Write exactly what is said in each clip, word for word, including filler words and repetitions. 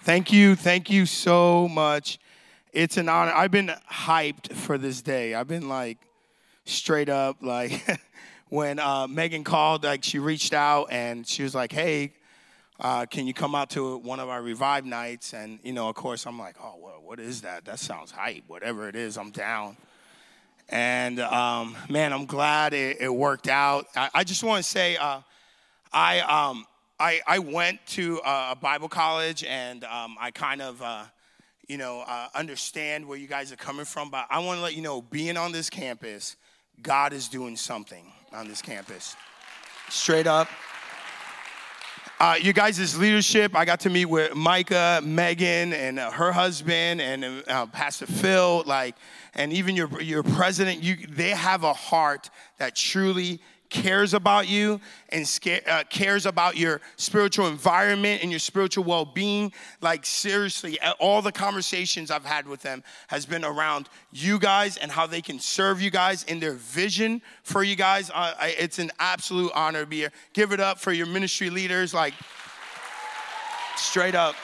Thank you. Thank you so much. It's an honor. I've been hyped for this day. I've been like straight up like when uh, Megan called, like she reached out and she was like, hey, uh, can you come out to one of our Revive nights? And, you know, of course, I'm like, oh, well, what is that? That sounds hype. Whatever it is, I'm down. And, um, man, I'm glad it, it worked out. I, I just want to say uh, I, um, I I went to a Bible college, and um, I kind of, uh, you know, uh, understand where you guys are coming from. But I want to let you know, being on this campus, God is doing something on this campus. Straight up. Uh, you guys' leadership, I got to meet with Micah, Megan, and uh, her husband, and uh, Pastor Phil, like, and even your your president. You, they have a heart that truly cares about you and sca- uh, cares about your spiritual environment and your spiritual well-being. Like, seriously, all the conversations I've had with them has been around you guys and how they can serve you guys in their vision for you guys. Uh, I, it's an absolute honor to be here. Give it up for your ministry leaders, like, straight up.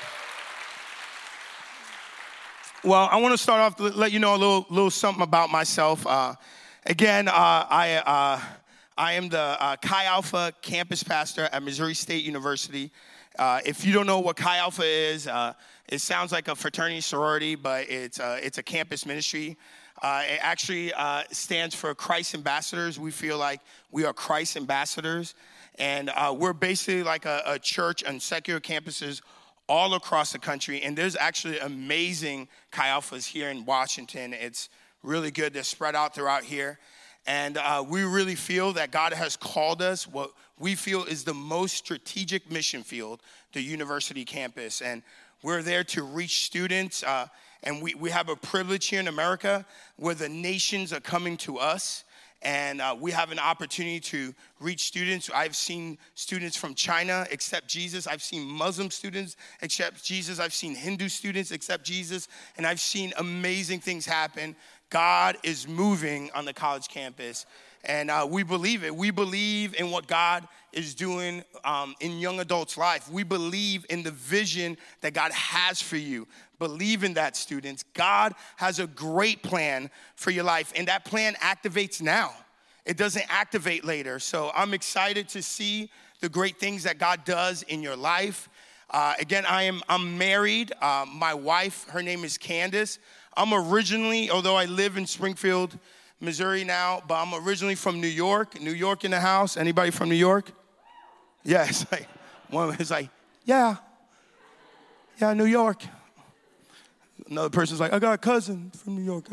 Well, I want to start off to let you know a little, little something about myself. Uh, again, uh, I... Uh, I am the uh, Chi Alpha campus pastor at Missouri State University. Uh, if you don't know what Chi Alpha is, uh, it sounds like a fraternity sorority, but it's uh, it's a campus ministry. Uh, it actually uh, stands for Christ Ambassadors. We feel like we are Christ ambassadors, and uh, we're basically like a, a church on secular campuses all across the country. And there's actually amazing Chi Alphas here in Washington. It's really good. They're spread out throughout here. And uh, we really feel that God has called us what we feel is the most strategic mission field, the university campus. And we're there to reach students. Uh, and we, we have a privilege here in America where the nations are coming to us. And uh, we have an opportunity to reach students. I've seen students from China accept Jesus. I've seen Muslim students accept Jesus. I've seen Hindu students accept Jesus. And I've seen amazing things happen. God is moving on the college campus, and uh, we believe it. We believe in what God is doing um, in young adults' life. We believe in the vision that God has for you. Believe in that, students. God has a great plan for your life, and that plan activates now. It doesn't activate later. So I'm excited to see the great things that God does in your life. Uh, again, I am I'm married. Uh, my wife, her name is Candace. I'm originally, although I live in Springfield, Missouri now, but I'm originally from New York. New York in the house. Anybody from New York? Yeah, it's like, one is like, yeah, yeah, New York. Another person's like, I got a cousin from New York.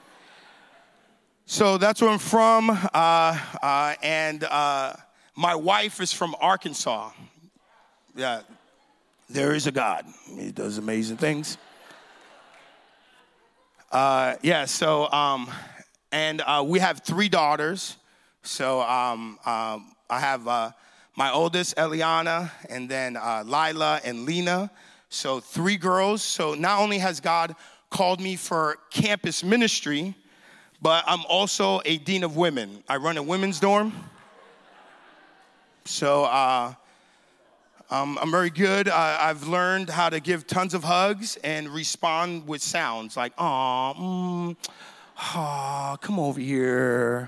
So that's where I'm from, uh, uh, and uh, my wife is from Arkansas. Yeah, there is a God. He does amazing things. Uh, yeah, so, um, and uh, we have three daughters. So um, um, I have uh, my oldest, Eliana, and then uh, Lila and Lena. So three girls. So not only has God called me for campus ministry, but I'm also a dean of women. I run a women's dorm. So uh, um, I'm very good. Uh, I've learned how to give tons of hugs and respond with sounds like, aw, mm, aw, come over here.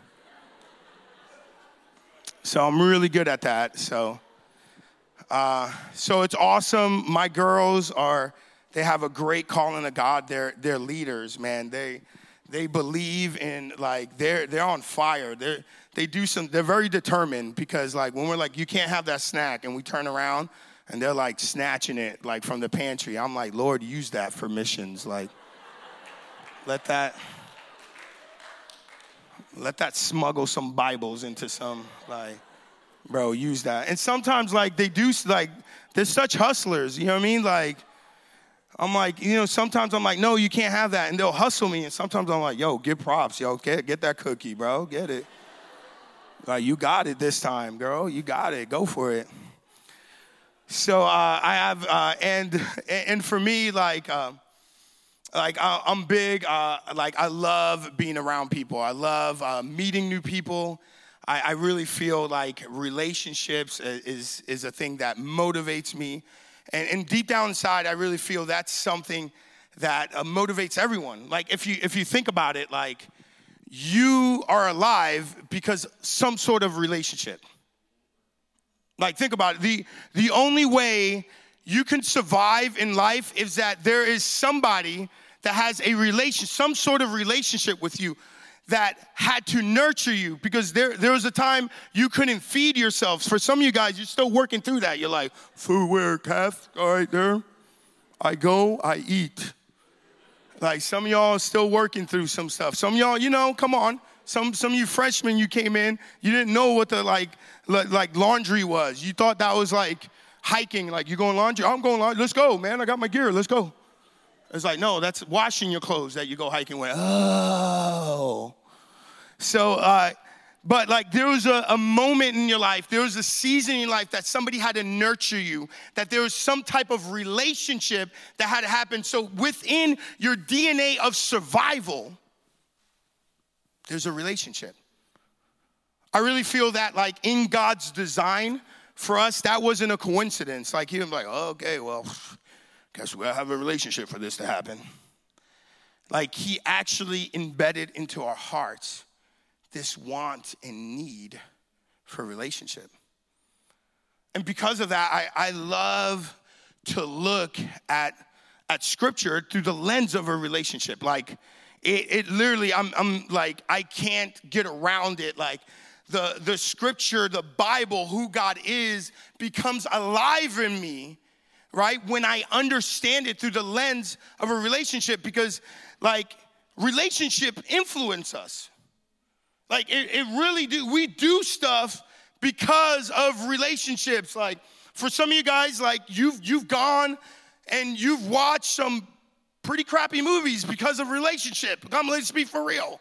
So I'm really good at that. So, uh, so it's awesome. My girls are, they have a great calling of God. They're, they're leaders, man. They, they believe in, like, they're, they're on fire. They're, they do some, they're very determined because, like, when we're like, you can't have that snack, and we turn around and they're like snatching it, like, from the pantry. I'm like, Lord, use that for missions. Like, let that, let that smuggle some Bibles into some, like, bro, use that. And sometimes, like, they do, like, they're such hustlers, you know what I mean? Like, I'm like, you know, sometimes I'm like, no, you can't have that. And they'll hustle me. And sometimes I'm like, yo, give props. Yo, get, get that cookie, bro. Get it. Like, you got it this time, girl. You got it. Go for it. So uh, I have, uh, and and for me, like, uh, like I, I'm big. Uh, like, I love being around people. I love uh, meeting new people. I, I really feel like relationships is is a thing that motivates me. And, and deep down inside, I really feel that's something that uh, motivates everyone. Like if you if you think about it, like you are alive because some sort of relationship. Like think about it. The, the only way you can survive in life is that there is somebody that has a relation, some sort of relationship with you that had to nurture you, because there, there was a time you couldn't feed yourselves. For some of you guys, you're still working through that. You're like, food, where, calf, all right there. I go, I eat. Like some of y'all are still working through some stuff. Some of y'all, you know, come on. Some some of you freshmen, you came in, you didn't know what the like like laundry was. You thought that was like hiking, like you going laundry? I'm going laundry. Let's go, man. I got my gear. Let's go. It's like, no, that's washing your clothes that you go hiking with. Oh. So, uh, but like there was a, a moment in your life, there was a season in your life that somebody had to nurture you, that there was some type of relationship that had to happen. So within your D N A of survival, there's a relationship. I really feel that like in God's design for us, that wasn't a coincidence. Like he was like, oh, okay, well, guess we'll have a relationship for this to happen. Like he actually embedded into our hearts this want and need for a relationship. And because of that, I, I love to look at, at scripture through the lens of a relationship. Like it, it literally, I'm, I'm like, I can't get around it. Like the, the scripture, the Bible, who God is, becomes alive in me, right? When I understand it through the lens of a relationship, because like relationship influence us. Like it, it really do. We do stuff because of relationships. Like for some of you guys, like you've you've gone and you've watched some pretty crappy movies because of relationship. Come, let's be for real.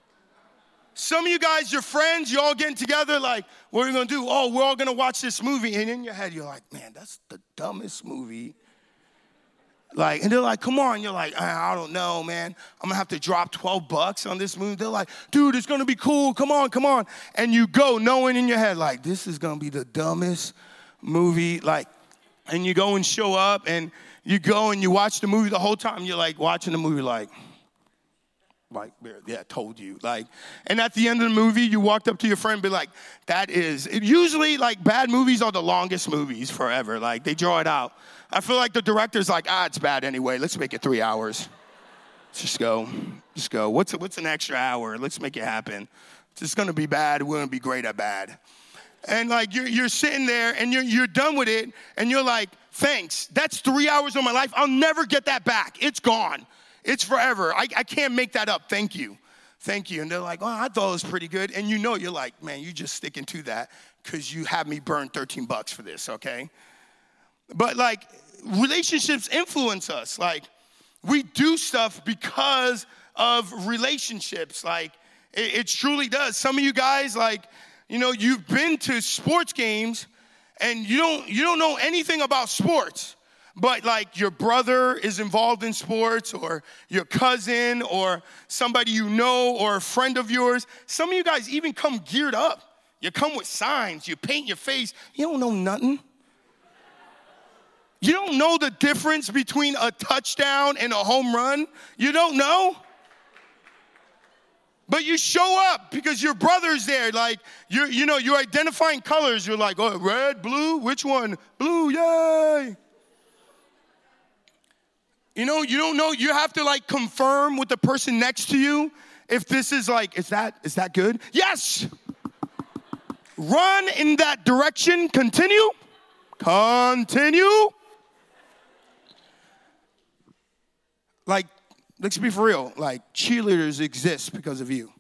Some of you guys, your friends, you all getting together, like, what are we gonna do? Oh, we're all gonna watch this movie. And in your head, you're like, man, that's the dumbest movie. Like, and they're like, come on. You're like, I don't know, man. I'm gonna have to drop twelve bucks on this movie. They're like, dude, it's gonna be cool. Come on, come on. And you go knowing in your head, like, this is gonna be the dumbest movie. Like, and you go and show up and you go and you watch the movie the whole time. You're like watching the movie like, like, yeah, told you. Like, and at the end of the movie, you walked up to your friend and be like, that is, it usually like bad movies are the longest movies forever. Like they draw it out. I feel like the director's like, ah, it's bad anyway. Let's make it three hours. Let's just go. Just go. What's what's an extra hour? Let's make it happen. It's just gonna be bad. We're gonna be great at bad. And like you're you're sitting there and you're you're done with it, and you're like, thanks. That's three hours of my life. I'll never get that back. It's gone. It's forever. I, I can't make that up. Thank you. Thank you. And they're like, oh, I thought it was pretty good. And you know, you're like, man, you just sticking to that because you have me burn thirteen bucks for this, okay? But like relationships influence us. Like we do stuff because of relationships. Like it, it truly does. Some of you guys, like, you know, you've been to sports games and you don't you don't know anything about sports. But like your brother is involved in sports, or your cousin, or somebody you know, or a friend of yours. Some of you guys even come geared up. You come with signs. You paint your face. You don't know nothing. You don't know the difference between a touchdown and a home run. You don't know. But you show up because your brother's there. Like, you're, you know, you're identifying colors. You're like, oh, red, blue, which one? Blue, yay. You know, you don't know, you have to like confirm with the person next to you if this is like, is that, is that good? Yes! Run in that direction, continue, continue. Like, let's be for real, like cheerleaders exist because of you.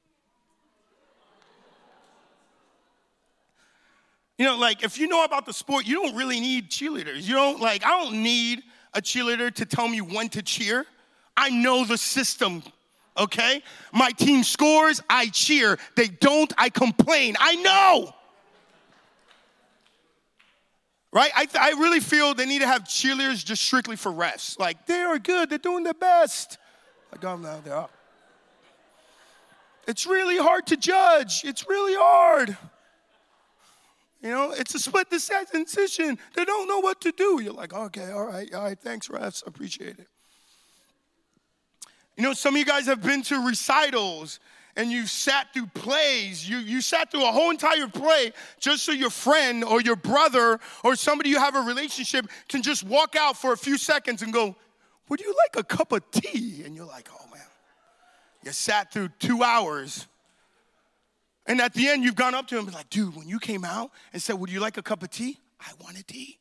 You know, like if you know about the sport, you don't really need cheerleaders. You don't like, I don't need a cheerleader to tell me when to cheer. I know the system, okay? My team scores, I cheer. They don't, I complain. I know. Right? I, I really feel they need to have cheerleaders just strictly for refs. Like, they are good. They're doing their best. Like, oh, no, they're up. It's really hard to judge. It's really hard. You know, it's a split decision. They don't know what to do. You're like, okay, all right, all right, thanks, refs, appreciate it. You know, some of you guys have been to recitals and you've sat through plays. You, you sat through a whole entire play just so your friend or your brother or somebody you have a relationship can just walk out for a few seconds and go, would you like a cup of tea? And you're like, oh, man. You sat through two hours. And at the end, you've gone up to him and been like, dude, when you came out and said, would you like a cup of tea? I wanted tea.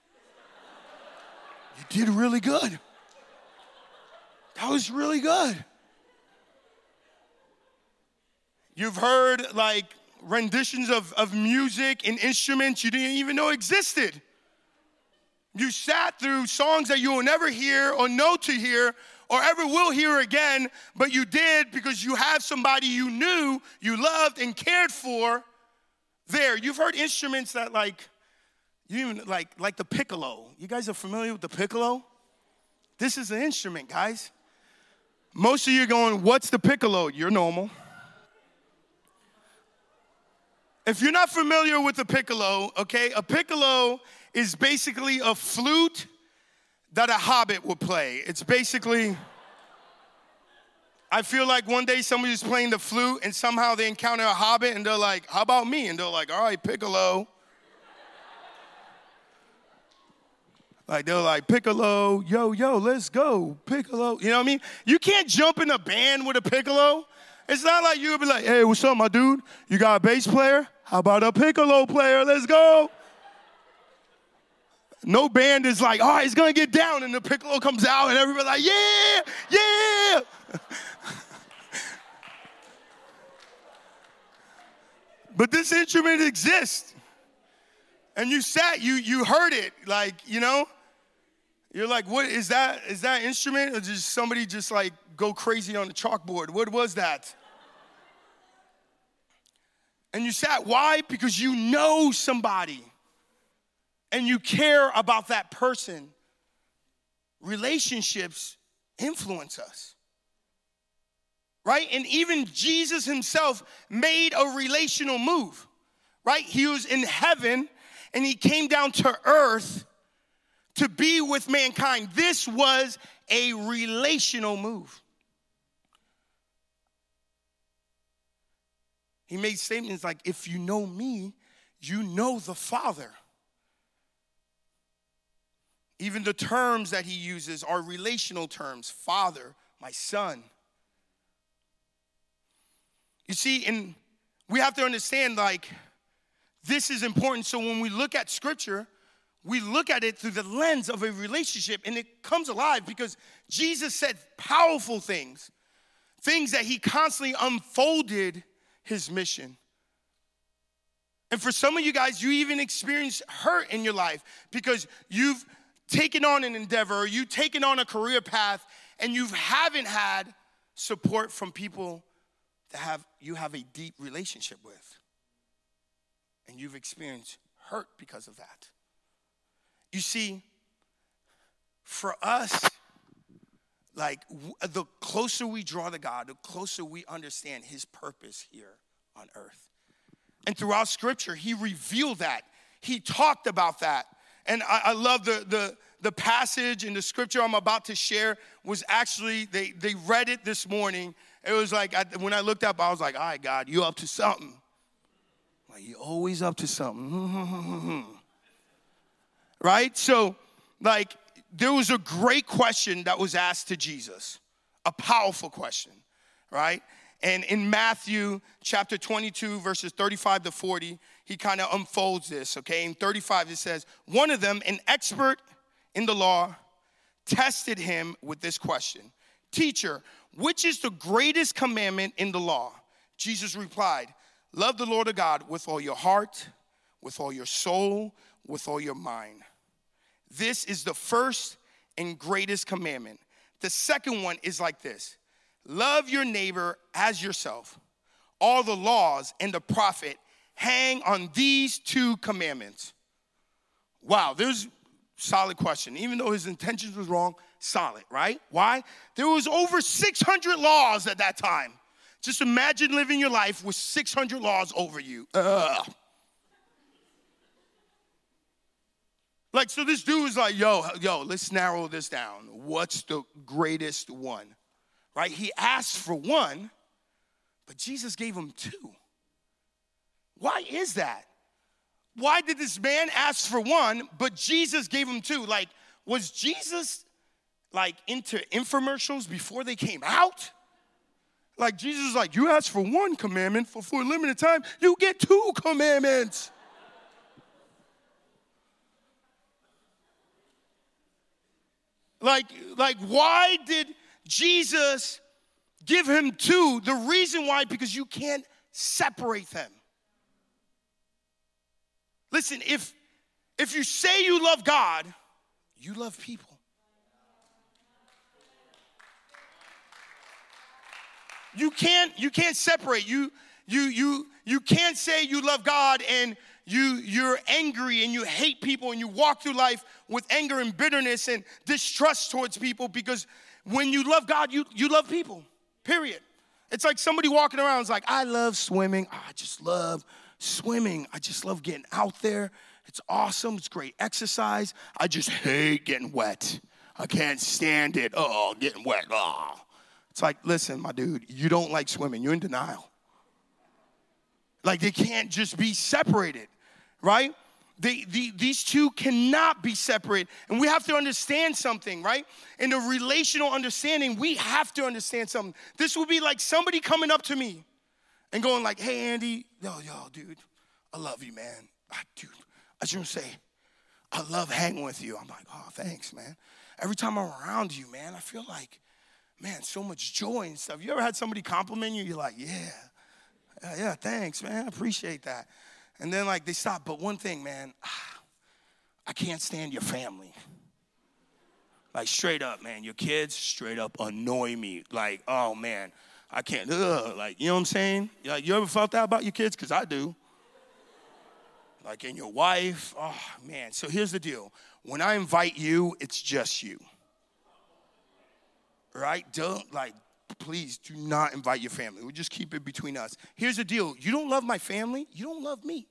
You did really good. That was really good. You've heard like renditions of, of music and instruments you didn't even know existed. You sat through songs that you will never hear or know to hear or ever will hear again, but you did because you have somebody you knew, you loved, and cared for there. You've heard instruments that like, you even like, like the piccolo. You guys are familiar with the piccolo? This is an instrument, guys. Most of you are going, what's the piccolo? You're normal. If you're not familiar with the piccolo, okay, a piccolo is basically a flute that a hobbit would play. It's basically, I feel like one day somebody's playing the flute and somehow they encounter a hobbit and they're like, how about me? And they're like, all right, piccolo. Like, they're like, piccolo, yo, yo, let's go, piccolo. You know what I mean? You can't jump in a band with a piccolo. It's not like you'll be like, hey, what's up, my dude? You got a bass player? How about a piccolo player? Let's go. No band is like, all right, it's going to get down, and the piccolo comes out, and everybody's like, yeah, yeah. But this instrument exists. And you sat, you you heard it, like, you know? You're like, what is that? Is that instrument? Or just somebody just like go crazy on the chalkboard? What was that? And you sat, why? Because you know somebody and you care about that person. Relationships influence us, right? And even Jesus himself made a relational move, right? He was in heaven and he came down to earth to be with mankind. This was a relational move. He made statements like, if you know me, you know the Father. Even the terms that he uses are relational terms. Father, my son. You see, and we have to understand, like, this is important. So when we look at Scripture, we look at it through the lens of a relationship, and it comes alive because Jesus said powerful things, things that he constantly unfolded his mission. And for some of you guys, you even experience hurt in your life because you've taken on an endeavor, or you've taken on a career path, and you haven't had support from people that have you have a deep relationship with. And you've experienced hurt because of that. You see, for us, like, w- the closer we draw to God, the closer we understand his purpose here on earth. And throughout Scripture, he revealed that. He talked about that. And I, I love the, the, the passage in the Scripture I'm about to share was actually, they, they read it this morning. It was like, I, when I looked up, I was like, all right, God, you up to something. Like, you're always up to something. Right? So, like, there was a great question that was asked to Jesus, a powerful question, right? And in Matthew chapter twenty-two, verses thirty-five to forty, he kind of unfolds this, okay? In thirty-five, it says, one of them, an expert in the law, tested him with this question. Teacher, which is the greatest commandment in the law? Jesus replied, love the Lord of God with all your heart, with all your soul, with all your mind. This is the first and greatest commandment. The second one is like this. Love your neighbor as yourself. All the laws and the prophet hang on these two commandments. Wow, there's a solid question. Even though his intentions was wrong, solid, right? Why? There was over six hundred laws at that time. Just imagine living your life with six hundred laws over you. Ugh. Like, so this dude is like, yo, yo, let's narrow this down. What's the greatest one? Right? He asked for one, but Jesus gave him two. Why is that? Why did this man ask for one, but Jesus gave him two? Like, was Jesus, like, into infomercials before they came out? Like, Jesus is like, you asked for one commandment, for, for a limited time, you get two commandments. Like, like, why did Jesus give him two? The reason why, because you can't separate them. Listen, if, if you say you love God, you love people. You can't, you can't separate. You, you, you, you can't say you love God and you, you're angry and you hate people and you walk through life with anger and bitterness and distrust towards people, because when you love God, you, you love people, period. It's like somebody walking around is like, I love swimming. Oh, I just love swimming. I just love getting out there. It's awesome. It's great exercise. I just hate getting wet. I can't stand it. Oh, getting wet. Oh. It's like, listen, my dude, you don't like swimming. You're in denial. Like, they can't just be separated, right? They, the, these two cannot be separate. And we have to understand something, right? In the relational understanding, we have to understand something. This would be like somebody coming up to me and going like, hey, Andy, yo, yo, dude, I love you, man. Ah, dude, I just want to say, I love hanging with you. I'm like, oh, thanks, man. Every time I'm around you, man, I feel like, man, so much joy and stuff. You ever had somebody compliment you? You're like, yeah, yeah, yeah, thanks, man. I appreciate that. And then, like, they stop. But one thing, man, I can't stand your family. Like, straight up, man, your kids straight up annoy me. Like, oh, man, I can't, ugh. Like, you know what I'm saying? Like, you ever felt that about your kids? Because I do. Like, and your wife, oh, man. So here's the deal. When I invite you, it's just you. Right? Don't, like, please do not invite your family. We'll just keep it between us. Here's the deal. You don't love my family, you don't love me.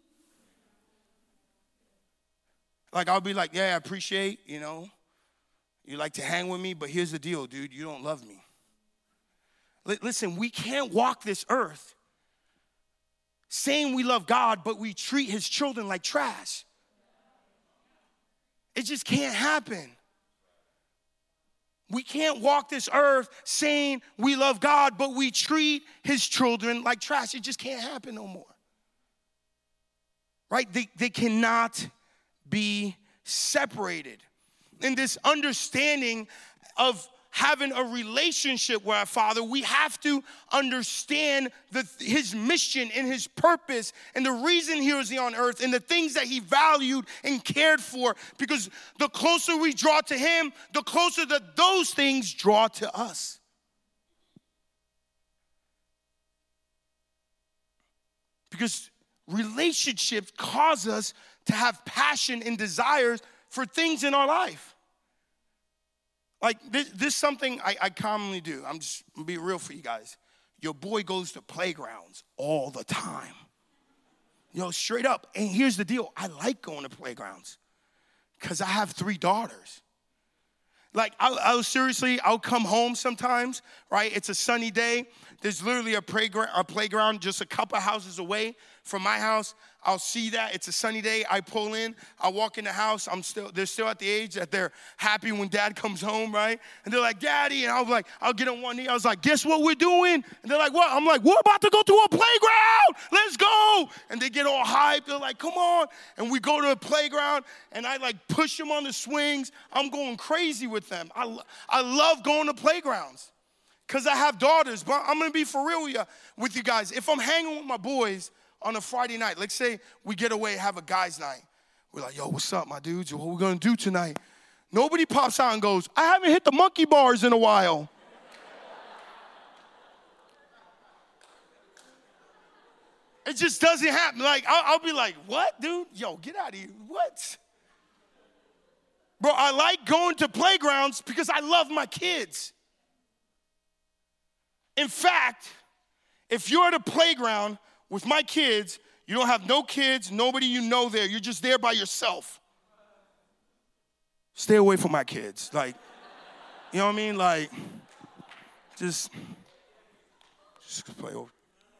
Like, I'll be like, yeah, I appreciate, you know, you like to hang with me, but here's the deal, dude. You don't love me. L- listen, we can't walk this earth saying we love God, but we treat his children like trash. It just can't happen. We can't walk this earth saying we love God, but we treat his children like trash. It just can't happen no more. Right? They, they cannot be separated. In this understanding of having a relationship with our Father, we have to understand the, his mission and his purpose and the reason he was here on earth and the things that he valued and cared for, because the closer we draw to him, the closer that those things draw to us. Because relationships cause us to have passion and desires for things in our life. Like, this, this is something I, I commonly do. I'm just going to be real for you guys. Your boy goes to playgrounds all the time. You know, straight up. And here's the deal. I like going to playgrounds because I have three daughters. Like, I'll, I'll seriously, I'll come home sometimes, right? It's a sunny day. There's literally a playground, a playground just a couple houses away from my house. I'll see that. It's a sunny day. I pull in. I walk in the house. I'm still, they're still at the age that they're happy when dad comes home, right? And they're like, Daddy. And I'll be like, I'll get on one knee. I was like, guess what we're doing? And they're like, what? I'm like, we're about to go to a playground. Let's go. And they get all hyped. They're like, come on. And we go to a playground, and I like push them on the swings. I'm going crazy with them. I, I love going to playgrounds because I have daughters. But I'm going to be for real with you, with you guys. If I'm hanging with my boys on a Friday night, let's say we get away, have a guys' night. We're like, yo, what's up, my dudes? What we gonna do tonight? Nobody pops out and goes, I haven't hit the monkey bars in a while. It just doesn't happen. Like, I'll, I'll be like, what, dude? Yo, get out of here. What? Bro, I like going to playgrounds because I love my kids. In fact, if you're at a playground with my kids, you don't have no kids, nobody you know there. You're just there by yourself. stay away from my kids. Like, you know what I mean? Like, just, just play over.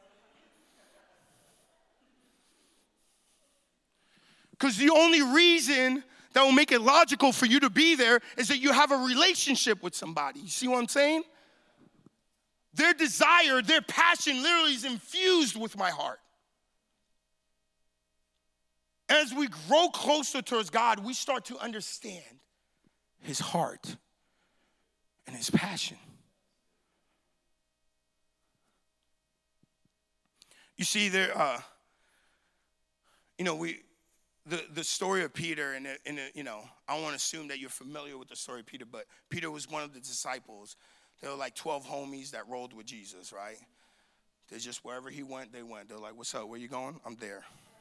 Because the only reason that will make it logical for you to be there is that you have a relationship with somebody. You see what I'm saying? Their desire, their passion literally is infused with my heart. As we grow closer towards God, we start to understand his heart and his passion. You see, there, uh, you know, we, the, the story of Peter, and, and you know, I don't want to assume that you're familiar with the story of Peter, but Peter was one of the disciples. There were like twelve homies that rolled with Jesus, right? They just, wherever he went, they went. They're like, what's up, where you going? I'm there.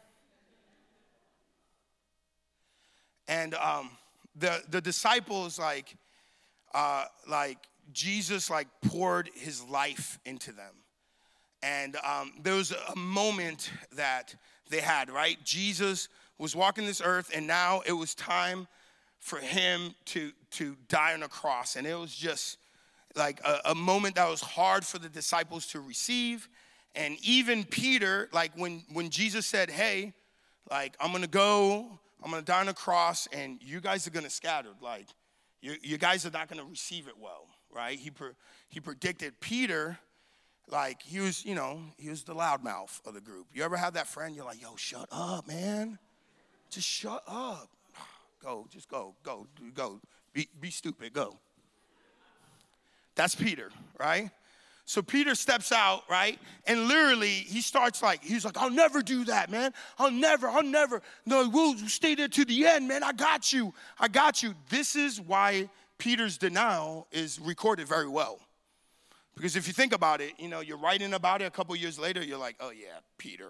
And um, the the disciples, like, uh, like Jesus, like poured his life into them. And um, there was a moment that they had, right? Jesus was walking this earth, and now it was time for him to to die on a cross. And it was just like a, a moment that was hard for the disciples to receive. And even Peter, like when when Jesus said, "Hey, like I'm gonna go." I'm going to die on a cross, and you guys are going to scatter. Like, you, you guys are not going to receive it well, right? He pre, he predicted Peter, like, he was, you know, he was the loudmouth of the group. You ever have that friend, you're like, yo, shut up, man. Just shut up. Go, just go, go, go. Be, be stupid, go. That's Peter, right? So Peter steps out, right? And literally, he starts like, he's like, I'll never do that, man. I'll never, I'll never. No, we'll stay there to the end, man. I got you. I got you. This is why Peter's denial is recorded very well. Because if you think about it, you know, you're writing about it a couple years later, you're like, oh, yeah, Peter.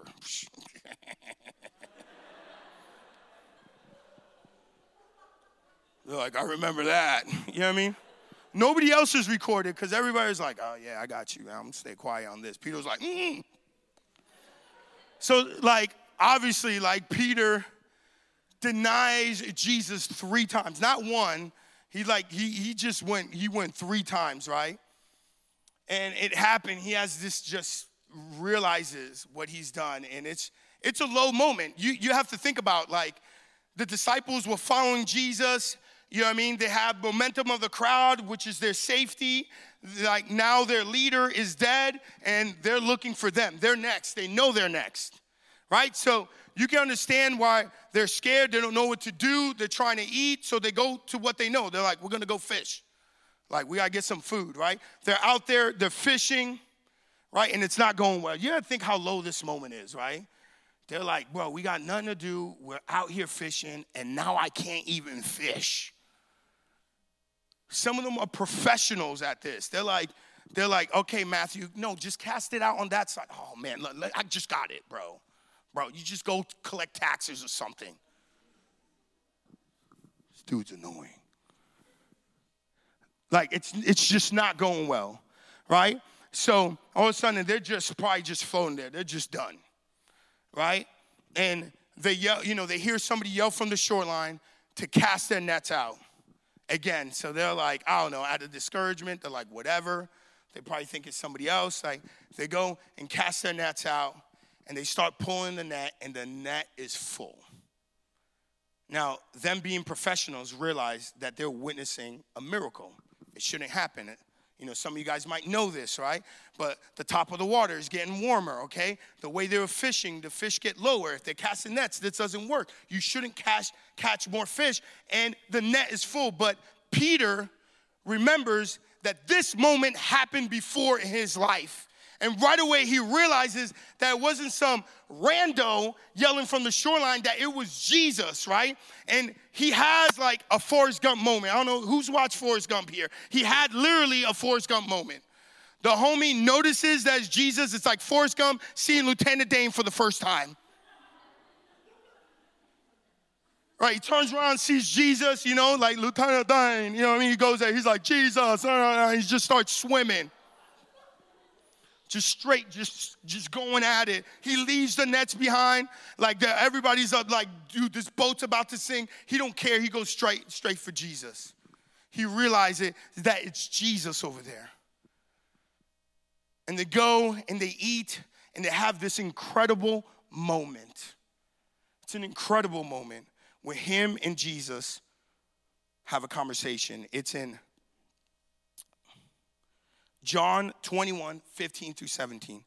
You're like, I remember that. You know what I mean? Nobody else is recorded because everybody's like, oh, yeah, I got you. I'm going to stay quiet on this. Peter was like, mm. So, like, obviously, like, Peter denies Jesus three times. Not one. He, like, he he just went, he went three times, right? And it happened. He has this, just realizes what he's done. And it's it's a low moment. You, you have to think about, like, the disciples were following Jesus. You know what I mean? They have momentum of the crowd, which is their safety. Like now their leader is dead and they're looking for them. They're next. They know they're next, right? So you can understand why they're scared. They don't know what to do. They're trying to eat, so they go to what they know. They're like, we're going to go fish. Like, we got to get some food, right? They're out there. They're fishing, right? And it's not going well. You got to think how low this moment is, right? They're like, bro, we got nothing to do. We're out here fishing, and now I can't even fish. Some of them are professionals at this. They're like, they're like, okay, Matthew, no, just cast it out on that side. Oh, man, look, look, I just got it, bro. Bro, you just go collect taxes or something. This dude's annoying. Like, it's it's just not going well, right? So all of a sudden, they're just probably just floating there. They're just done, right? And they yell, you know, they hear somebody yell from the shoreline to cast their nets out. Again, so they're like, I don't know, out of discouragement, they're like, whatever. They probably think it's somebody else. Like, they go and cast their nets out, and they start pulling the net, and the net is full. Now, them being professionals realize that they're witnessing a miracle. It shouldn't happen. You know, some of you guys might know this, right? But the top of the water is getting warmer, okay? The way they were fishing, the fish get lower. If they're casting nets, this doesn't work. You shouldn't catch, catch more fish, and the net is full. But Peter remembers that this moment happened before in his life. And right away, he realizes that it wasn't some rando yelling from the shoreline, that it was Jesus, right? And he has like a Forrest Gump moment. I don't know who's watched Forrest Gump here. He had literally a Forrest Gump moment. The homie notices that it's Jesus. It's like Forrest Gump seeing Lieutenant Dan for the first time. Right, he turns around, sees Jesus, you know, like Lieutenant Dan, you know what I mean? He goes there, he's like, Jesus, uh, he just starts swimming. just straight, just, just going at it. He leaves the nets behind. Like the, everybody's up like, dude, this boat's about to sink. He don't care. He goes straight, straight for Jesus. He realizes that it's Jesus over there. And they go and they eat and they have this incredible moment. It's an incredible moment where him and Jesus have a conversation. It's in John twenty-one, fifteen through seventeen.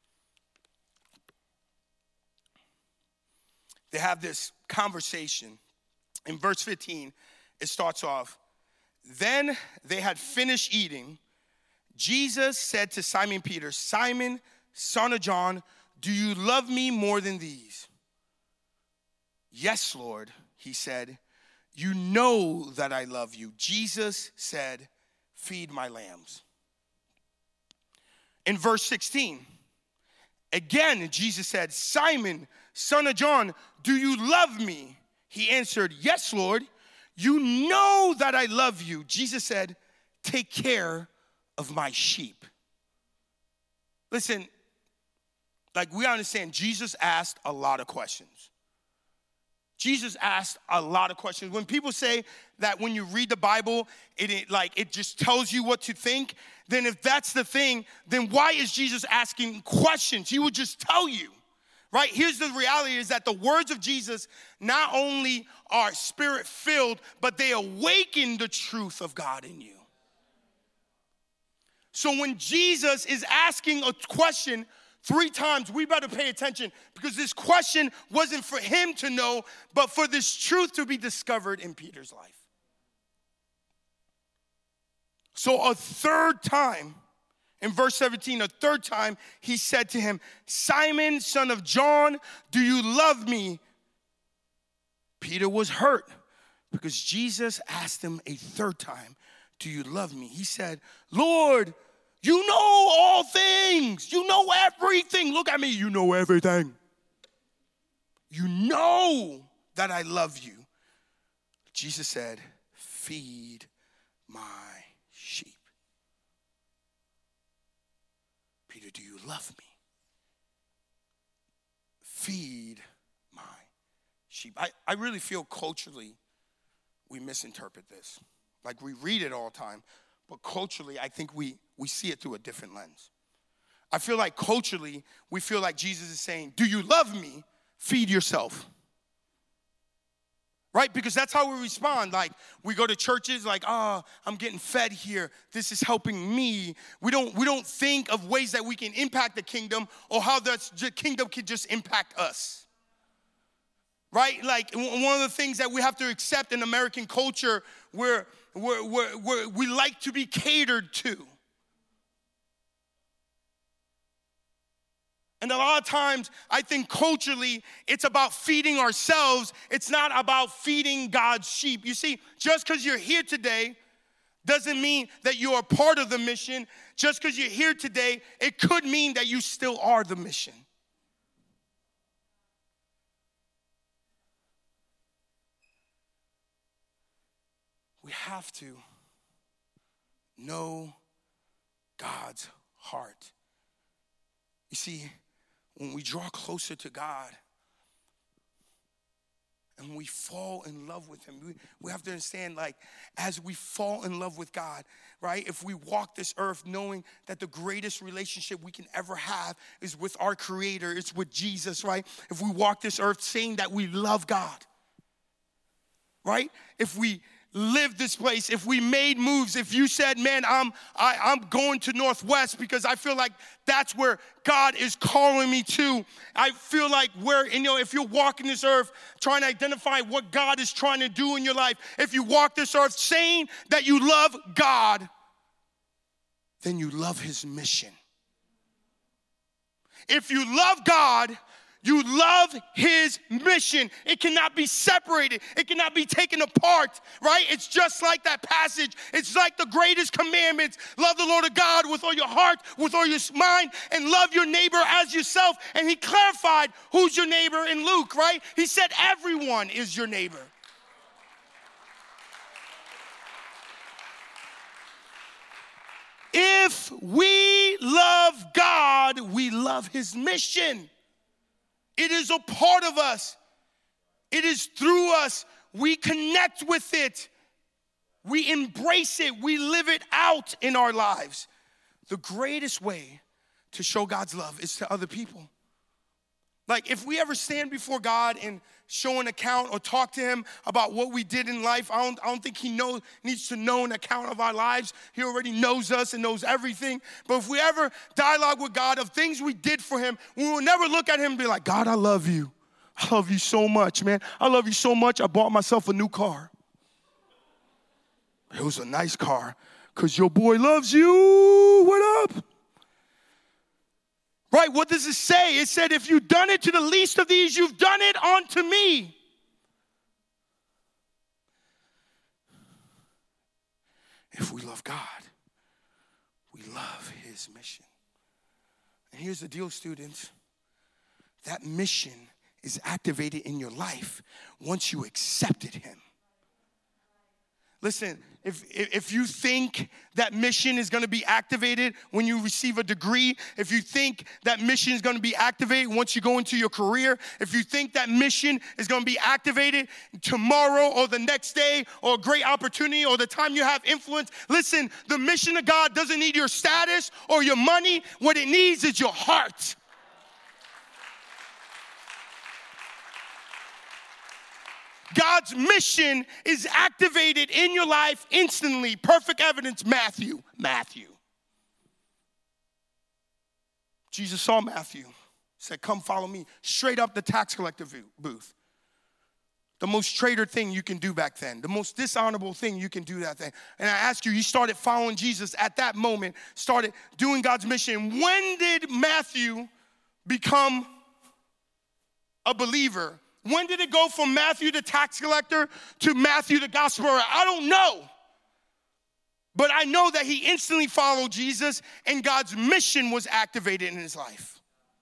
They have this conversation. In verse fifteen, it starts off, then they had finished eating. Jesus said to Simon Peter, Simon, son of John, do you love me more than these? Yes, Lord, he said. You know that I love you. Jesus said, feed my lambs. In verse sixteen, again, Jesus said, Simon, son of John, do you love me? He answered, yes, Lord. You know that I love you. Jesus said, take care of my sheep. Listen, like we understand, Jesus asked a lot of questions. Jesus asked a lot of questions. When people say that when you read the Bible, it, it like it just tells you what to think, then if that's the thing, then why is Jesus asking questions? He would just tell you, right? Here's the reality is that the words of Jesus not only are spirit-filled, but they awaken the truth of God in you. So when Jesus is asking a question three times, we better pay attention because this question wasn't for him to know, but for this truth to be discovered in Peter's life. So a third time, in verse seventeen, a third time, he said to him, Simon, son of John, do you love me? Peter was hurt because Jesus asked him a third time, do you love me? He said, Lord, you know all things. You know everything. Look at me. You know everything. You know that I love you. Jesus said, feed my sheep. Peter, do you love me? Feed my sheep. I, I really feel culturally we misinterpret this. Like we read it all the time. But culturally, I think we, we see it through a different lens. I feel like culturally, we feel like Jesus is saying, do you love me? Feed yourself. Right? Because that's how we respond. Like, we go to churches like, oh, I'm getting fed here. This is helping me. We don't, we don't think of ways that we can impact the kingdom or how the kingdom can just impact us. Right? Like, one of the things that we have to accept in American culture, where We're, we're, we're, we like to be catered to. And a lot of times, I think culturally, it's about feeding ourselves. It's not about feeding God's sheep. You see, just because you're here today doesn't mean that you are part of the mission. Just because you're here today, it could mean that you still are the mission. We have to know God's heart. You see, when we draw closer to God and we fall in love with him, we, we have to understand, like, as we fall in love with God, right, if we walk this earth knowing that the greatest relationship we can ever have is with our Creator, it's with Jesus, right? If we walk this earth saying that we love God, right? If we live this place, if we made moves, if you said, man, I'm I, I'm going to Northwest because I feel like that's where God is calling me to. I feel like where, you know, if you're walking this earth trying to identify what God is trying to do in your life, if you walk this earth saying that you love God, then you love his mission. If you love God, you love his mission. It cannot be separated. It cannot be taken apart, right? It's just like that passage. It's like the greatest commandments. Love the Lord of God with all your heart, with all your mind, and love your neighbor as yourself. And he clarified who's your neighbor in Luke, right? He said everyone is your neighbor. If we love God, we love his mission. It is a part of us. It is through us. We connect with it. We embrace it. We live it out in our lives. The greatest way to show God's love is to other people. Like, if we ever stand before God and show an account or talk to him about what we did in life, I don't, I don't think he knows, needs to know an account of our lives. He already knows us and knows everything. But if we ever dialogue with God of things we did for him, we will never look at him and be like, God, I love you. I love you so much, man. I love you so much, I bought myself a new car. It was a nice car because your boy loves you. What up? Right, what does it say? It said, if you've done it to the least of these, you've done it unto me. If we love God, we love his mission. And here's the deal, students. That mission is activated in your life once you accepted him. Listen, if, if you think that mission is going to be activated when you receive a degree, if you think that mission is going to be activated once you go into your career, if you think that mission is going to be activated tomorrow or the next day or a great opportunity or the time you have influence, listen, the mission of God doesn't need your status or your money. What it needs is your heart. God's mission is activated in your life instantly. Perfect evidence, Matthew. Matthew. Jesus saw Matthew, said, come follow me. Straight up the tax collector booth. The most traitor thing you can do back then. The most dishonorable thing you can do that thing. And I ask you, you started following Jesus at that moment, started doing God's mission. When did Matthew become a believer? When did it go from Matthew the tax collector to Matthew the gospel? I don't know. But I know that he instantly followed Jesus and God's mission was activated in his life.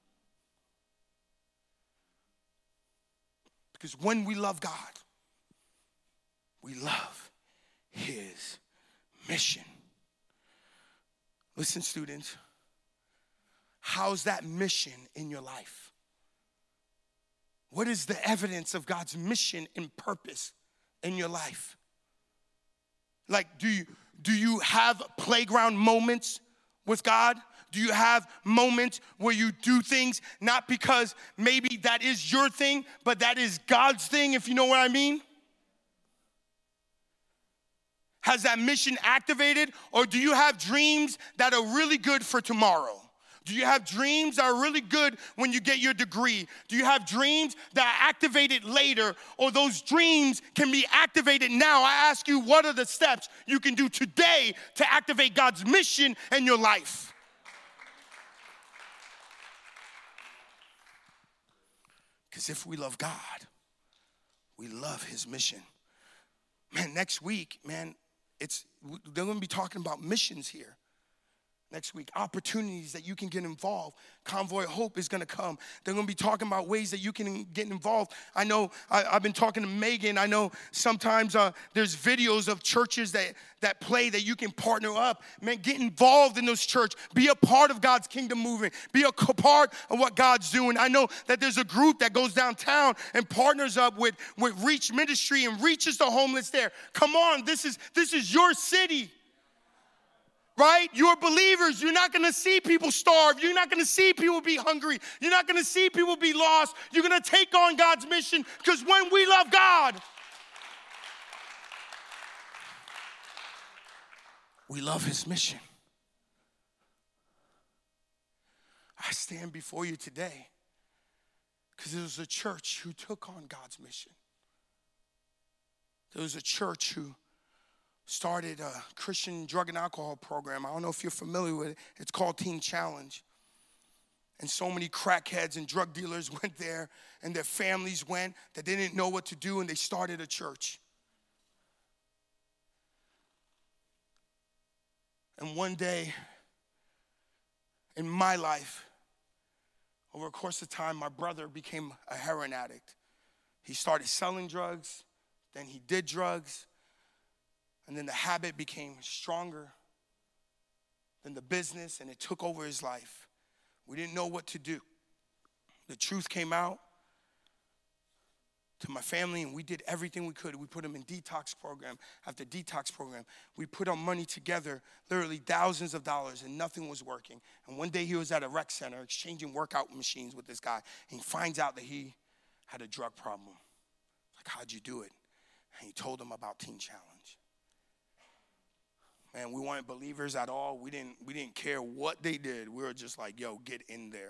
Because when we love God, we love his mission. Listen, students, how's that mission in your life? What is the evidence of God's mission and purpose in your life? Like, do you, do you have playground moments with God? Do you have moments where you do things not because maybe that is your thing, but that is God's thing, if you know what I mean? Has that mission activated? Or do you have dreams that are really good for tomorrow? Do you have dreams that are really good when you get your degree? Do you have dreams that are activated later, or those dreams can be activated now? I ask you, what are the steps you can do today to activate God's mission in your life? Because if we love God, we love his mission. Man, next week, man, it's they're going to be talking about missions here. Next week, opportunities that you can get involved. Convoy Hope is going to come. They're going to be talking about ways that you can get involved. I know I, I've been talking to Megan. I know sometimes uh, there's videos of churches that, that play that you can partner up. Man, get involved in those churches. Be a part of God's kingdom movement. Be a part of what God's doing. I know that there's a group that goes downtown and partners up with, with Reach Ministry and reaches the homeless there. Come on, this is this is your city. Right? You're believers. You're not going to see people starve. You're not going to see people be hungry. You're not going to see people be lost. You're going to take on God's mission, because when we love God, we love his mission. I stand before you today because it was a church who took on God's mission. There was a church who started a Christian drug and alcohol program. I don't know if you're familiar with it. It's called Teen Challenge. And so many crackheads and drug dealers went there, and their families went, that they didn't know what to do, and they started a church. And one day in my life, over a course of time, my brother became a heroin addict. He started selling drugs, then he did drugs, and then the habit became stronger than the business, and it took over his life. We didn't know what to do. The truth came out to my family, and we did everything we could. We put them in detox program after detox program. We put our money together, literally thousands of dollars, and nothing was working. And one day he was at a rec center exchanging workout machines with this guy, and he finds out that he had a drug problem. Like, how'd you do it? And he told him about Teen Challenge. Man, we weren't believers at all. We didn't, we didn't care what they did. We were just like, yo, get in there.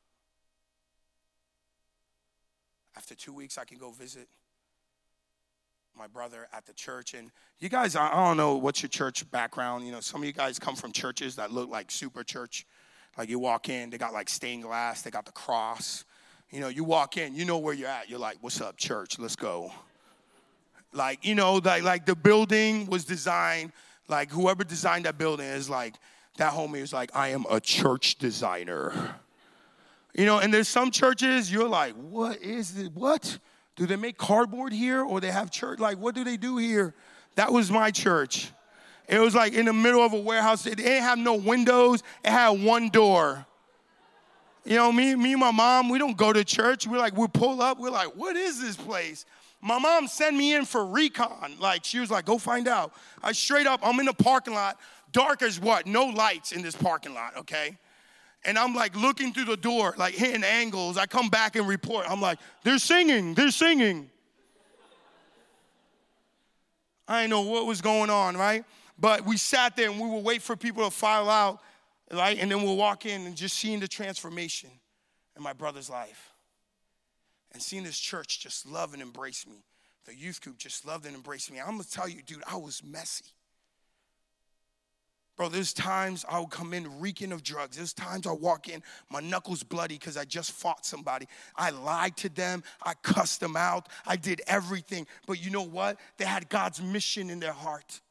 After two weeks, I can go visit my brother at the church. And you guys, I don't know what's your church background. You know, some of you guys come from churches that look like super church. Like you walk in, they got like stained glass, they got the cross. You know, you walk in, you know where you're at. You're like, what's up, church? Let's go. Like, you know, like, like the building was designed, like whoever designed that building is like, that homie is like, I am a church designer. You know, and there's some churches, you're like, what is it? What? Do they make cardboard here or they have church? Like, what do they do here? That was my church. It was like in the middle of a warehouse. It didn't have no windows. It had one door. You know, me, me and my mom, we don't go to church. We're like, we pull up. We're like, what is this place? My mom sent me in for recon. Like, she was like, go find out. I straight up, I'm in the parking lot. Dark as what? No lights in this parking lot, okay? And I'm like looking through the door, like hitting angles. I come back and report. I'm like, they're singing, they're singing. I didn't know what was going on, right? But we sat there and we would wait for people to file out, right? And then we'll walk in and just seeing the transformation in my brother's life. And seeing this church just love and embrace me. The youth group just loved and embraced me. I'm going to tell you, dude, I was messy. Bro, there's times I would come in reeking of drugs. There's times I walk in, my knuckles bloody because I just fought somebody. I lied to them. I cussed them out. I did everything. But you know what? They had God's mission in their heart.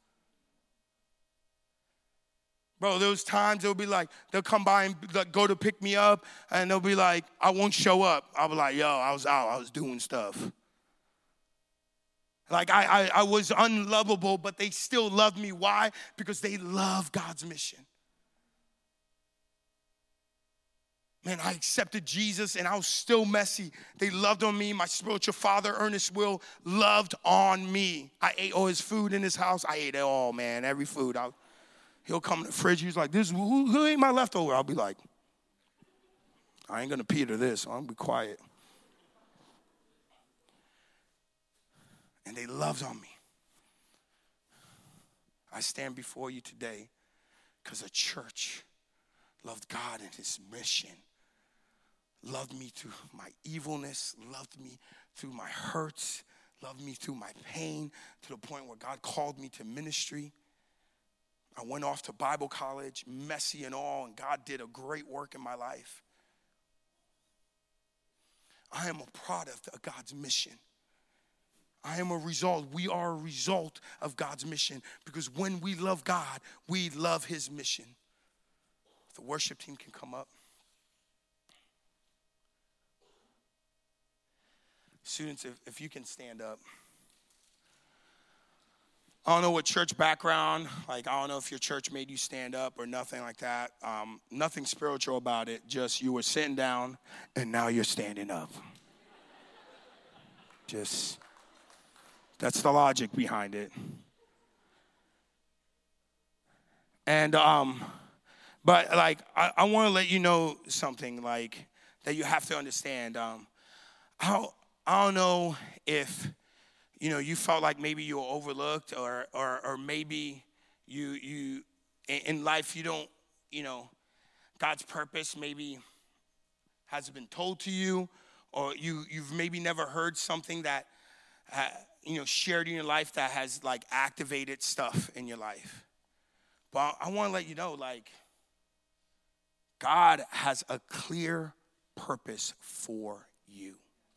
Bro, those times they'll be like, they'll come by and like, go to pick me up, and they'll be like, I won't show up. I'll be like, yo, I was out. I was doing stuff. Like, I, I, I was unlovable, but they still loved me. Why? Because they love God's mission. Man, I accepted Jesus, and I was still messy. They loved on me. My spiritual father, Ernest Will, loved on me. I ate all his food in his house. I ate it all, man, every food. I, he'll come in the fridge. He's like, "This who, who ate my leftover?" I'll be like, I ain't going to Peter this, so I'm going to be quiet. And they loved on me. I stand before you today because a church loved God and his mission, loved me through my evilness, loved me through my hurts, loved me through my pain, to the point where God called me to ministry. I went off to Bible college, messy and all, and God did a great work in my life. I am a product of God's mission. I am a result. We are a result of God's mission, because when we love God, we love his mission. If the worship team can come up. Students, if, if you can stand up. I don't know what church background, like I don't know if your church made you stand up or nothing like that. Um, nothing spiritual about it, just you were sitting down and now you're standing up. Just... That's the logic behind it. And, um, but like, I, I want to let you know something, like, that you have to understand. Um, I, I don't know if, you know, you felt like maybe you were overlooked, or, or, or maybe you, you, in life, you don't, you know, God's purpose maybe hasn't been told to you, or you, you've maybe never heard something that, uh, you know, shared in your life that has, like, activated stuff in your life. But I want to let you know, like, God has a clear purpose for you.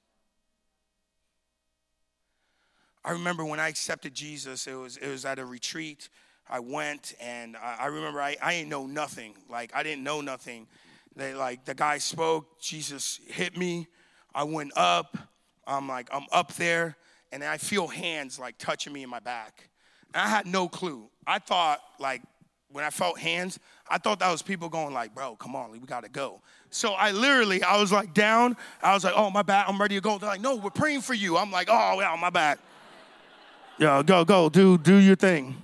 I remember when I accepted Jesus, it was it was at a retreat. I went, and I, I remember I, I didn't know nothing. Like, I didn't know nothing. They, like, the guy spoke. Jesus hit me. I went up. I'm like, I'm up there. And I feel hands, like, touching me in my back. And I had no clue. I thought, like, when I felt hands, I thought that was people going like, bro, come on, we got to go. So I literally, I was like down. I was like, oh, my bad, I'm ready to go. They're like, no, we're praying for you. I'm like, oh, yeah, my bad. Yo, go, go, do, do your thing.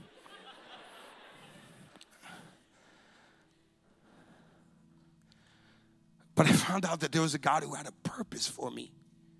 But I found out that there was a God who had a purpose for me.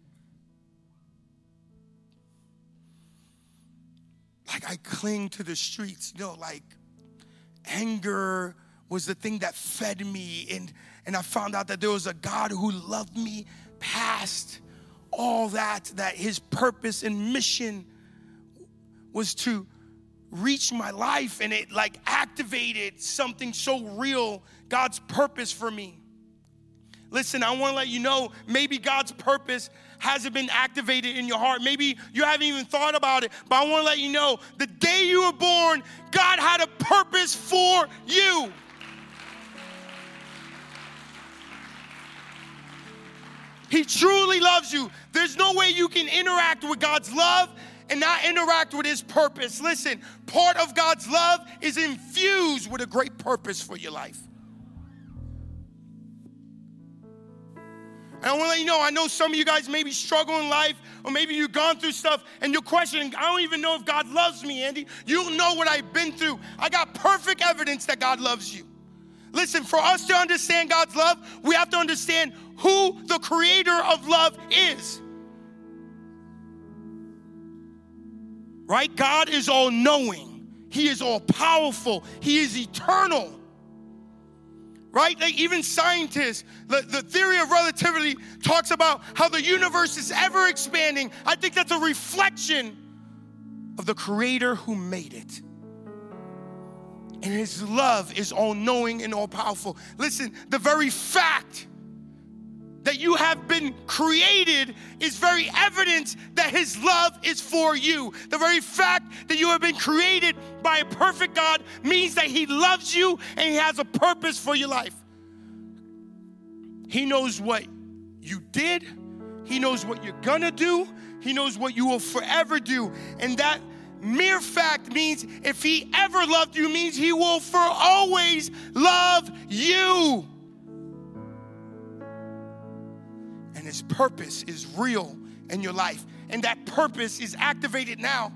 Like I cling to the streets, you know, like anger was the thing that fed me. And, and I found out that there was a God who loved me past all that, that his purpose and mission was to reach my life. And it like activated something so real, God's purpose for me. Listen, I want to let you know, maybe God's purpose hasn't been activated in your heart. Maybe you haven't even thought about it, but I want to let you know, the day you were born, God had a purpose for you. He truly loves you. There's no way you can interact with God's love and not interact with his purpose. Listen, part of God's love is infused with a great purpose for your life. And I want to let you know, I know some of you guys maybe struggle in life, or maybe you've gone through stuff and you're questioning, I don't even know if God loves me, Andy. You don't know what I've been through. I got perfect evidence that God loves you. Listen, for us to understand God's love, we have to understand who the creator of love is. Right? God is all-knowing. He is all-powerful. He is eternal. Right? Like even scientists, the, the theory of relativity talks about how the universe is ever expanding. I think that's a reflection of the creator who made it. And his love is all-knowing and all-powerful. Listen, the very fact that you have been created is very evidence that his love is for you. The very fact that you have been created by a perfect God means that he loves you and he has a purpose for your life. He knows what you did. He knows what you're gonna do. He knows what you will forever do. And that mere fact means if he ever loved you, means he will for always love you. And his purpose is real in your life. And that purpose is activated now.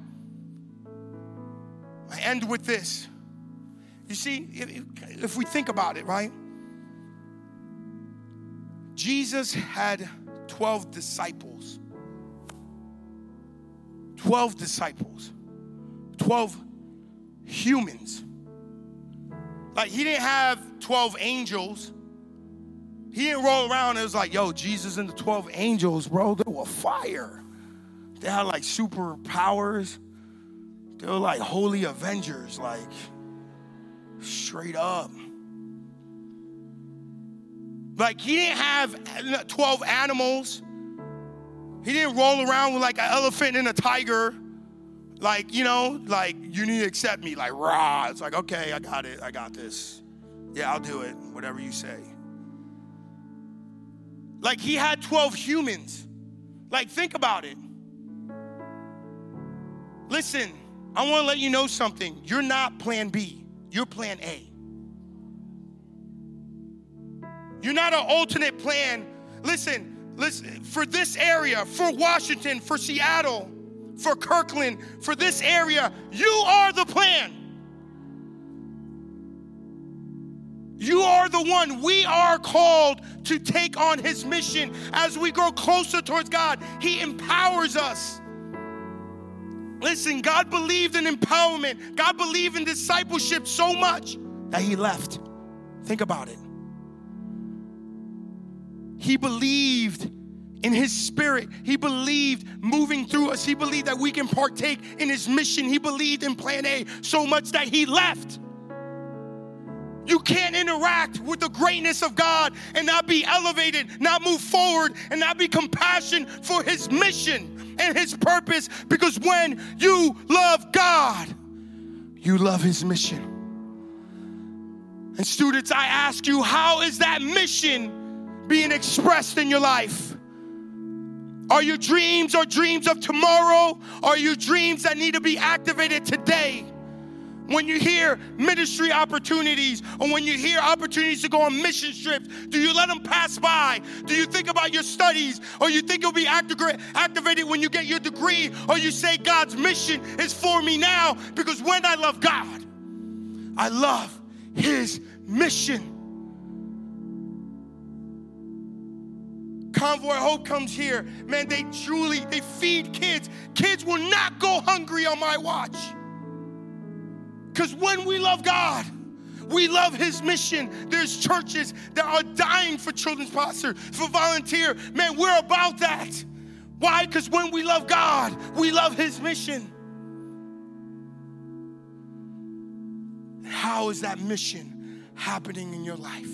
I end with this. You see, if, if we think about it, right? Jesus had twelve disciples. twelve disciples. twelve humans. Like he didn't have twelve angels. He didn't roll around and it was like, yo, Jesus and the twelve angels, bro, they were fire. They had like superpowers. They were like holy avengers, like straight up. Like he didn't have twelve animals. He didn't roll around with like an elephant and a tiger. Like, you know, like you need to accept me, like rah. It's like, okay, I got it. I got this. Yeah, I'll do it. Whatever you say. Like he had twelve humans. Like think about it. Listen, I want to let you know something. You're not plan B. You're plan A. You're not an alternate plan. Listen, listen, for this area, for Washington, for Seattle, for Kirkland, for this area, you are the plan. You are the one. We are called to take on his mission. As we grow closer towards God, he empowers us. Listen, God believed in empowerment. God believed in discipleship so much that he left. Think about it. He believed in his spirit. He believed moving through us. He believed that we can partake in his mission. He believed in plan A so much that he left. You can't interact with the greatness of God and not be elevated, not move forward, and not be compassionate for his mission and his purpose. Because when you love God, you love his mission. And students, I ask you, how is that mission being expressed in your life? Are your dreams or dreams of tomorrow? Are your dreams that need to be activated today? When you hear ministry opportunities or when you hear opportunities to go on mission trips, do you let them pass by? Do you think about your studies, or you think you'll be activated when you get your degree, or you say God's mission is for me now? Because when I love God, I love his mission. Convoy Hope comes here. Man, they truly, they feed kids. Kids will not go hungry on my watch. Because when we love God, we love his mission. There's churches that are dying for children's pastor, for volunteer. Man, we're about that. Why? Because when we love God, we love his mission. How is that mission happening in your life?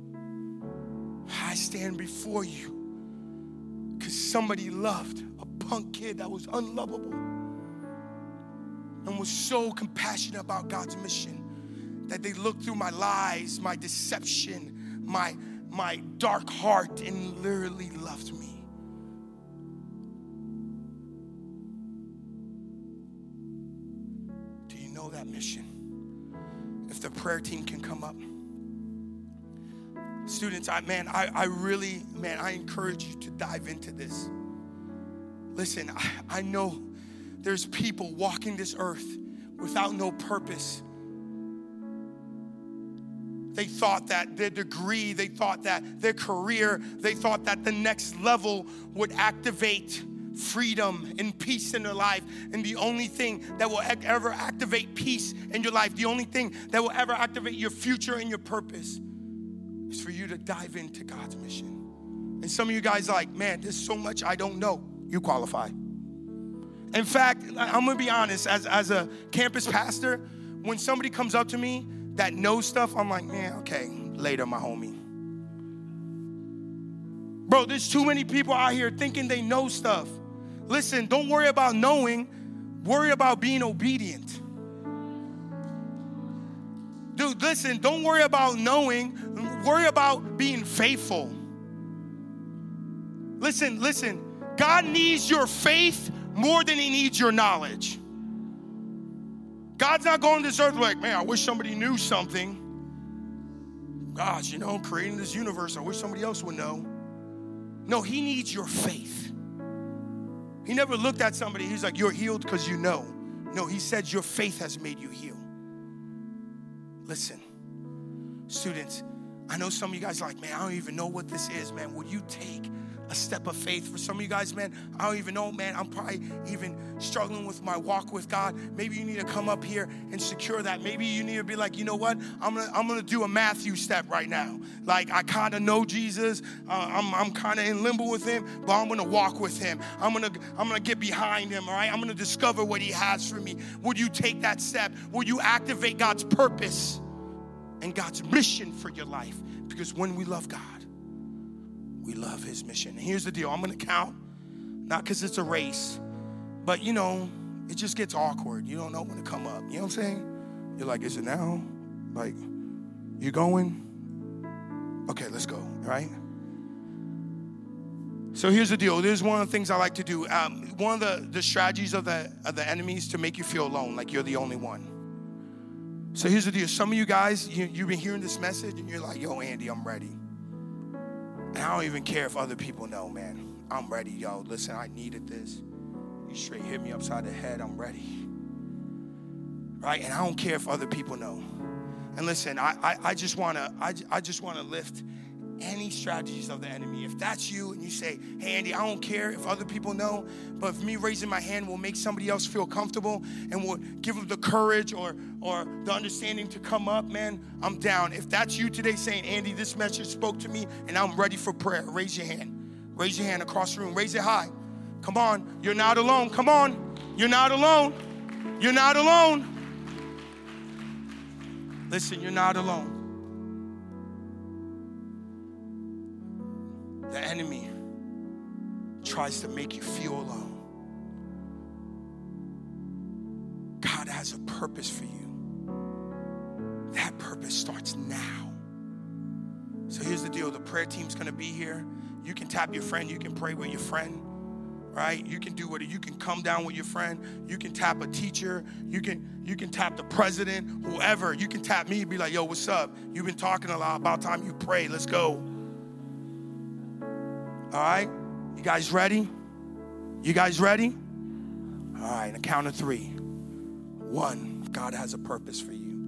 I stand before you because somebody loved a punk kid that was unlovable and was so compassionate about God's mission that they looked through my lies, my deception, my, my dark heart, and literally loved me. Do you know that mission? If the prayer team can come up. Students, I, man, I, I really, man, I encourage you to dive into this. Listen, I, I know there's people walking this earth without no purpose. They thought that their degree, they thought that their career, they thought that the next level would activate freedom and peace in their life. And the only thing that will ever activate peace in your life, the only thing that will ever activate your future and your purpose is for you to dive into God's mission. And some of you guys are like, man, there's so much I don't know. You qualify. In fact, I'm going to be honest, as, as a campus pastor, when somebody comes up to me that knows stuff, I'm like, man, okay, later, my homie. Bro, there's too many people out here thinking they know stuff. Listen, don't worry about knowing. Worry about being obedient. Dude, listen, don't worry about knowing. Worry about being faithful. Listen, listen. God needs your faith more than he needs your knowledge. God's not going to this earth like, man, I wish somebody knew something. Gosh, you know, creating this universe, I wish somebody else would know. No, he needs your faith. He never looked at somebody, he's like, you're healed because you know. No, he said your faith has made you heal. Listen, students, I know some of you guys are like, man, I don't even know what this is, man. Will you take a step of faith? For some of you guys, man, I don't even know, man. I'm probably even struggling with my walk with God. Maybe you need to come up here and secure that. Maybe you need to be like, you know what? I'm gonna, I'm gonna do a Matthew step right now. Like, I kind of know Jesus. Uh, I'm, I'm kind of in limbo with him, but I'm gonna walk with him. I'm gonna, I'm gonna get behind him. All right? I'm gonna discover what he has for me. Would you take that step? Would you activate God's purpose and God's mission for your life? Because when we love God, we love his mission. And here's the deal. I'm going to count, not because it's a race, but, you know, it just gets awkward. You don't know when to come up. You know what I'm saying? You're like, is it now? Like, you going? Okay, let's go, right? So here's the deal. This is one of the things I like to do. Um, one of the, the strategies of the, of the enemy is to make you feel alone, like you're the only one. So here's the deal. Some of you guys, you, you've been hearing this message, and you're like, yo, Andy, I'm ready. And I don't even care if other people know, man. I'm ready, yo. Listen, I needed this. You straight hit me upside the head. I'm ready. Right? And I don't care if other people know. And listen, I, I, I just want to I, I just want to lift any strategies of the enemy. If that's you and you say, hey, Andy, I don't care if other people know, but if me raising my hand will make somebody else feel comfortable and will give them the courage or, or the understanding to come up, man, I'm down. If that's you today saying, Andy, this message spoke to me and I'm ready for prayer, raise your hand. Raise your hand across the room. Raise it high. Come on. You're not alone. Come on. You're not alone. You're not alone. Listen, you're not alone. The enemy tries to make you feel alone. God has a purpose for you. That purpose starts now. So here's the deal. The prayer team's going to be here. You can tap your friend. You can pray with your friend. right? You can do what you can come down with your friend. You can tap a teacher. You can you can tap the president, whoever. You can tap me and be like, yo, what's up? You've been talking a lot. About time you pray. Let's go. All right? You guys ready? You guys ready? All right, on the count of three. One, God has a purpose for you.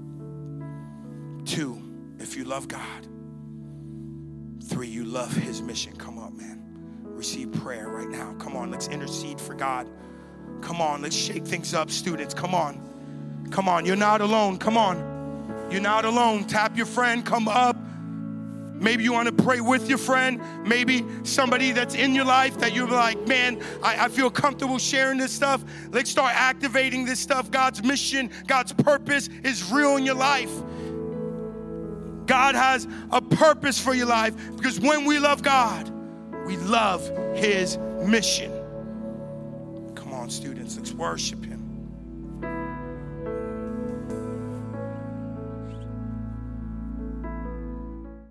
Two, if you love God. Three, you love his mission. Come on, man. Receive prayer right now. Come on, let's intercede for God. Come on, let's shake things up, students. Come on. Come on, you're not alone. Come on. You're not alone. Tap your friend. Come up. Maybe you want to pray with your friend. Maybe somebody that's in your life that you're like, man, I, I feel comfortable sharing this stuff. Let's start activating this stuff. God's mission, God's purpose is real in your life. God has a purpose for your life because when we love God, we love his mission. Come on, students, let's worship him.